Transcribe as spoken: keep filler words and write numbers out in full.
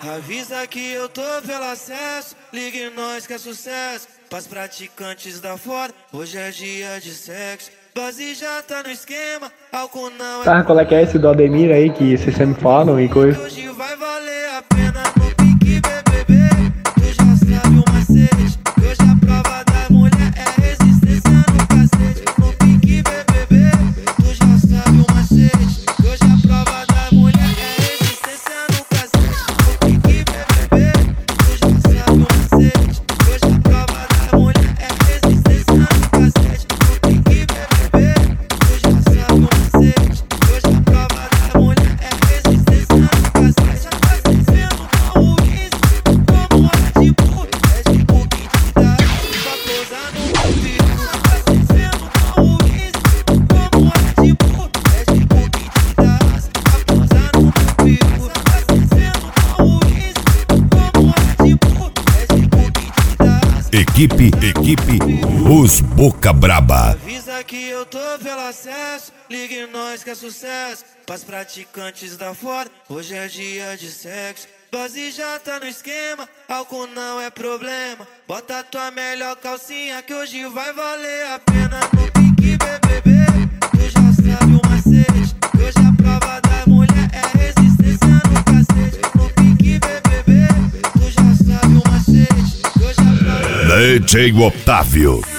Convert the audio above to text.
Avisa que eu tô pelo acesso, ligue nós que é sucesso. Pras praticantes da fora, hoje é dia de sexo. Base já tá no esquema, álcool não é... Tá, qual é que é esse do Ademir aí que vocês sempre falam e coisa? Hoje vai valer a pena no pique, bebê. Tu já sabe o macete, hoje a prova da mulher é resistência no cacete. No pique, bebê, tu já sabe o macete, hoje a prova da mulher é resistência no cacete. No pique, bebê, tu já sabe o macete, hoje a prova da mulher é resistência no cacete. No pique, bebê, tu já sabe o macete, hoje a prova da mulher é resistência no cacete. Tá descendo com o índice, como é de burro, é de burro que te dá, pra pousar no ouvido. Tá descendo com o índice, como é de burro, é de burro que te dá, pra pousar no ouvido. Tá descendo com o índice, como é de burro, é de burro que te dá. Equipe, equipe, os Boca Braba. Avisa que eu tô pelo acesso, ligue nós que é sucesso. Pras praticantes da fora, hoje é dia de sexo. Base já tá no esquema, álcool não é problema. Bota tua melhor calcinha que hoje vai valer a pena. No pique, bebê, tu já sabe o macete, hoje a prova da mulher é resistência no cacete. No pique, bebê, tu já sabe o macete, hoje a prova... D J Otávio.